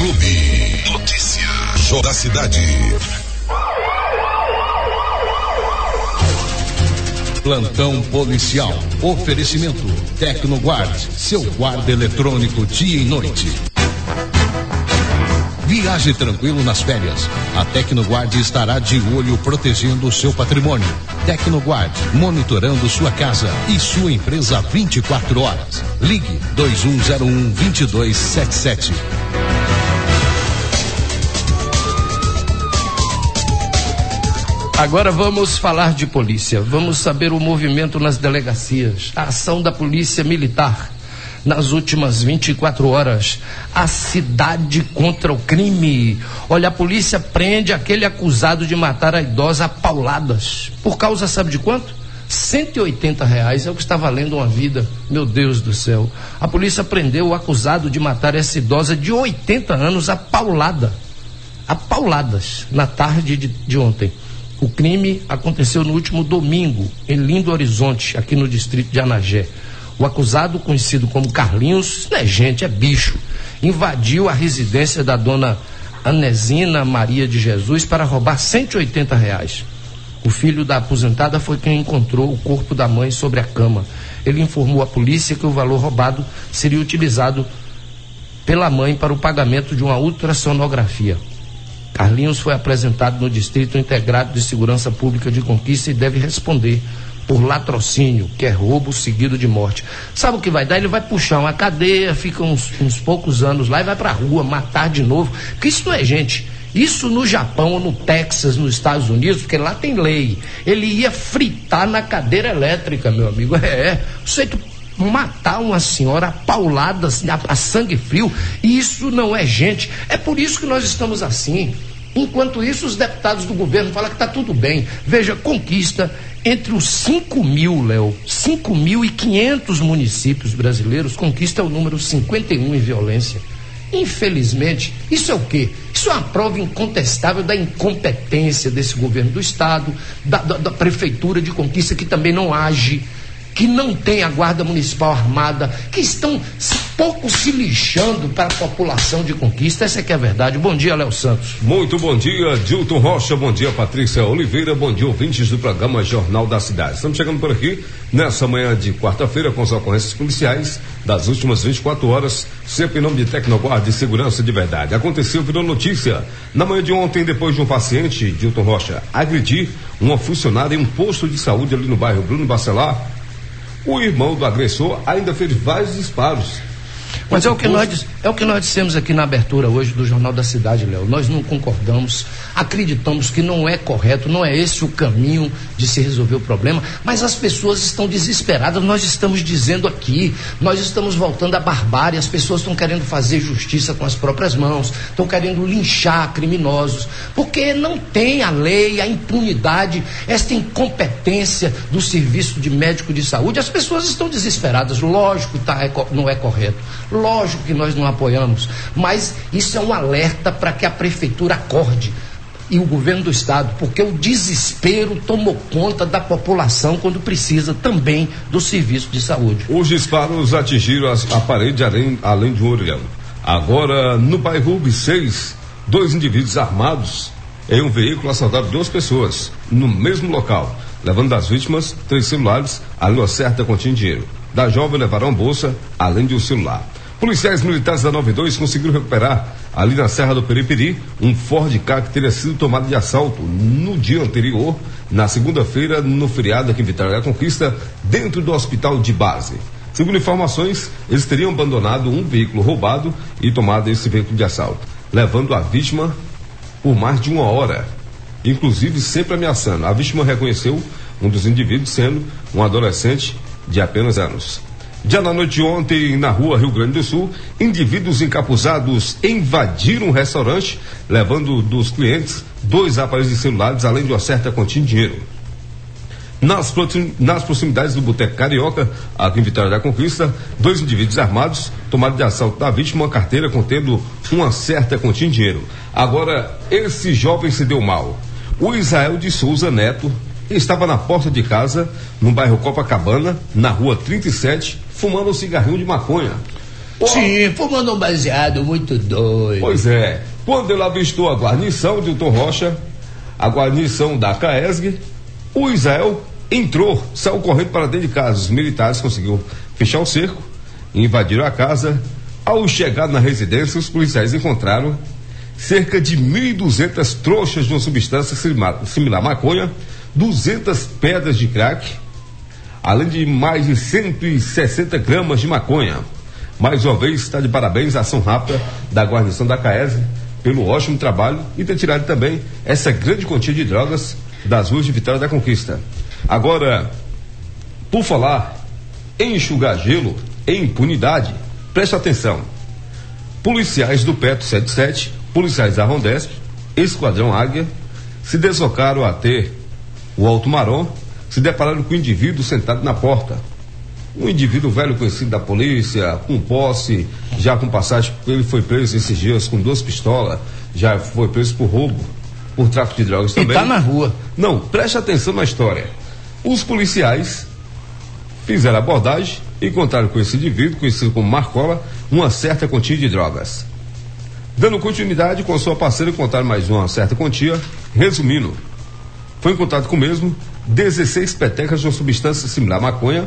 Clube. Notícia. Show da cidade. Plantão policial. Oferecimento Tecnoguard, seu guarda eletrônico dia e noite. Viaje tranquilo nas férias. A Tecnoguard estará de olho protegendo o seu patrimônio. Tecnoguard, monitorando sua casa e sua empresa 24 horas. Ligue 2101-2277. Agora vamos falar de polícia. Vamos saber o movimento nas delegacias. A ação da Polícia Militar. Nas últimas 24 horas, a cidade contra o crime. Olha, a polícia prende aquele acusado de matar a idosa a pauladas. Por causa, sabe de quanto? R$180 é o que está valendo uma vida. Meu Deus do céu. A polícia prendeu o acusado de matar essa idosa de 80 anos a paulada. A pauladas, na tarde de ontem. O crime aconteceu no último domingo, em Lindo Horizonte, aqui no distrito de Anagé. O acusado, conhecido como Carlinhos, não é gente, é bicho, invadiu a residência da dona Anesina Maria de Jesus para roubar R$180. O filho da aposentada foi quem encontrou o corpo da mãe sobre a cama. Ele informou à polícia que o valor roubado seria utilizado pela mãe para o pagamento de uma ultrassonografia. Carlinhos foi apresentado no Distrito Integrado de Segurança Pública de Conquista e deve responder por latrocínio, que é roubo seguido de morte. Sabe o que vai dar? Ele vai puxar uma cadeia, fica uns poucos anos lá e vai pra rua matar de novo. Porque isso não é gente. Isso no Japão ou no Texas, nos Estados Unidos, porque lá tem lei. Ele ia fritar na cadeira elétrica, meu amigo. Você matar uma senhora a pauladas, a sangue frio, isso não é gente. É por isso que nós estamos assim. Enquanto isso, os deputados do governo falam que está tudo bem. Veja, Conquista, entre os 5.500 municípios brasileiros, Conquista é o número 51 em violência. Infelizmente, isso é o quê? Isso é uma prova incontestável da incompetência desse governo do Estado, da prefeitura de Conquista, que também não age, que não tem a guarda municipal armada, que estão pouco se lixando para a população de Conquista. Essa é que é a verdade. Bom dia, Léo Santos. Muito bom dia, Dilton Rocha. Bom dia, Patrícia Oliveira. Bom dia, ouvintes do programa Jornal da Cidade. Estamos chegando por aqui nessa manhã de quarta-feira com as ocorrências policiais das últimas 24 horas, sempre em nome de Tecnoguard de Segurança de Verdade. Aconteceu, virou notícia na manhã de ontem, depois de um paciente, Dilton Rocha, agredir uma funcionária em um posto de saúde ali no bairro Bruno Bacelar. O irmão do agressor ainda fez vários disparos. Mas é o que nós dissemos aqui na abertura hoje do Jornal da Cidade, Léo. Nós não concordamos, acreditamos que não é correto, não é esse o caminho de se resolver o problema, mas as pessoas estão desesperadas. Nós estamos dizendo aqui, nós estamos voltando à barbárie, as pessoas estão querendo fazer justiça com as próprias mãos, estão querendo linchar criminosos, porque não tem a lei, a impunidade, esta incompetência do serviço de médico de saúde. As pessoas estão desesperadas. Lógico que não é correto, lógico que nós não apoiamos, mas isso é um alerta para que a prefeitura acorde e o governo do estado, porque o desespero tomou conta da população quando precisa também do serviço de saúde. Os disparos atingiram a parede além de um orelhão. Agora, no bairro Ubi 6, 2 indivíduos armados em um veículo assaltaram 2 pessoas no mesmo local, levando das vítimas 3 celulares, além de uma certa quantia de dinheiro. Da jovem levaram bolsa, além de um celular. Policiais militares da 92 conseguiram recuperar, ali na Serra do Periperi, um Ford Ka que teria sido tomado de assalto no dia anterior, na segunda-feira, no feriado aqui em Vitória da Conquista, dentro do hospital de base. Segundo informações, eles teriam abandonado um veículo roubado e tomado esse veículo de assalto, levando a vítima por mais de 1 hora, inclusive sempre ameaçando. A vítima reconheceu um dos indivíduos sendo um adolescente de apenas anos. Já na noite de ontem, na rua Rio Grande do Sul, indivíduos encapuzados invadiram um restaurante, levando dos clientes 2 aparelhos de celulares, além de uma certa quantia de dinheiro. Nas proximidades do Boteco Carioca, aqui em Vitória da Conquista, 2 indivíduos armados tomaram de assalto da vítima uma carteira contendo uma certa quantia de dinheiro. Agora, esse jovem se deu mal. O Israel de Souza Neto estava na porta de casa, no bairro Copacabana, na rua 37, fumando um cigarrinho de maconha. Sim, fumando um baseado muito doido. Pois é, quando ele avistou a guarnição de Hilton Rocha, a guarnição da CAESG, o Israel saiu correndo para dentro de casa. Os militares conseguiram fechar o cerco, invadiram a casa. Ao chegar na residência, os policiais encontraram cerca de 1.200 trouxas de uma substância similar à maconha, 200 pedras de crack, além de mais de 160 gramas de maconha. Mais uma vez, está de parabéns a ação rápida da guarnição da CAESG pelo ótimo trabalho e ter tirado também essa grande quantia de drogas das ruas de Vitória da Conquista. Agora, por falar em enxugar gelo, em impunidade, preste atenção. Policiais do Petro 77, policiais da Rondesp, Esquadrão Águia, se deslocaram até o Alto Marom, se depararam com um indivíduo sentado na porta. Um indivíduo velho conhecido da polícia, com posse, já com passagem, ele foi preso esses dias com 2 pistolas, já foi preso por roubo, por tráfico de drogas também. E tá na rua. Não, preste atenção na história. Os policiais fizeram a abordagem e encontraram com esse indivíduo, conhecido como Marcola, uma certa quantia de drogas. Dando continuidade com a sua parceira, encontraram mais uma certa quantia. Resumindo, foi encontrado com o mesmo 16 petecas de uma substância similar à maconha,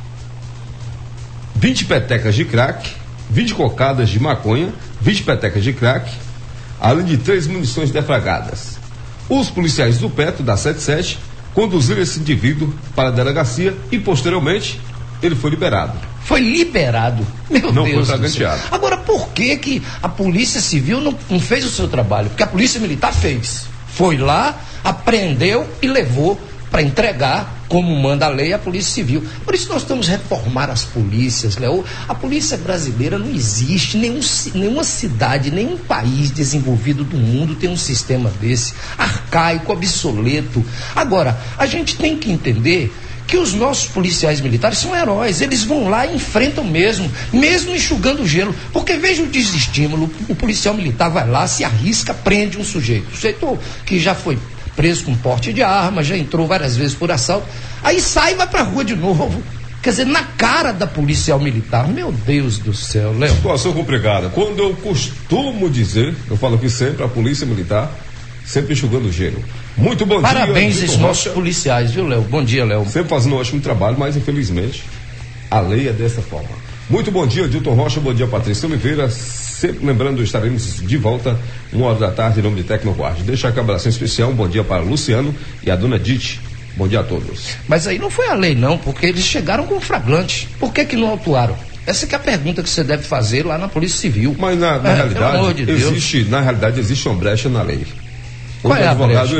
20 petecas de crack, 20 cocadas de maconha, 20 petecas de crack, além de 3 munições deflagradas. Os policiais do Petro, da 77, conduziram esse indivíduo para a delegacia e, posteriormente, ele foi liberado. Foi liberado? Meu não Deus foi flagrantado. Agora, por que a Polícia Civil não fez o seu trabalho? Porque a Polícia Militar fez. Foi lá, apreendeu e levou para entregar, como manda a lei, a Polícia Civil. Por isso nós estamos reformar as polícias, Léo. A polícia brasileira não existe, nenhuma cidade, nenhum país desenvolvido do mundo tem um sistema desse, arcaico, obsoleto. Agora, a gente tem que entender que os nossos policiais militares são heróis, eles vão lá e enfrentam mesmo enxugando o gelo, porque veja o desestímulo, o policial militar vai lá, se arrisca, prende um sujeito que já foi preso com porte de arma, já entrou várias vezes por assalto, aí sai e vai pra rua de novo, quer dizer, na cara da policial militar. Meu Deus do céu, Léo. Situação complicada. Quando eu costumo dizer, eu falo aqui sempre, a polícia militar sempre enxugando o gelo. Muito bom dia. Parabéns aos nossos policiais, viu, Léo? Bom dia, Léo. Sempre fazendo um ótimo trabalho, mas infelizmente a lei é dessa forma. Muito bom dia, Dilton Rocha, bom dia, Patrícia Oliveira. Sempre lembrando, estaremos de volta 1h da tarde em nome de Tecnoguard. Deixa aqui um abraço especial, um bom dia para o Luciano e a dona Dite. Bom dia a todos. Mas aí não foi a lei não, porque eles chegaram com flagrante. Por que não autuaram? Essa que é a pergunta que você deve fazer lá na Polícia Civil. Mas na realidade, existe uma brecha na lei. O advogado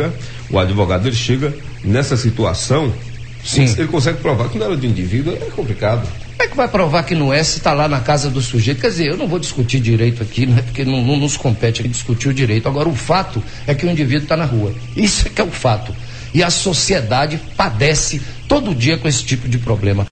ele chega nessa situação, sim, ele consegue provar que não era de indivíduo, é complicado. Como é que vai provar que não é se está lá na casa do sujeito? Quer dizer, eu não vou discutir direito aqui, né? Porque não nos compete aqui discutir o direito. Agora, o fato é que o indivíduo está na rua. Isso é que é o fato. E a sociedade padece todo dia com esse tipo de problema.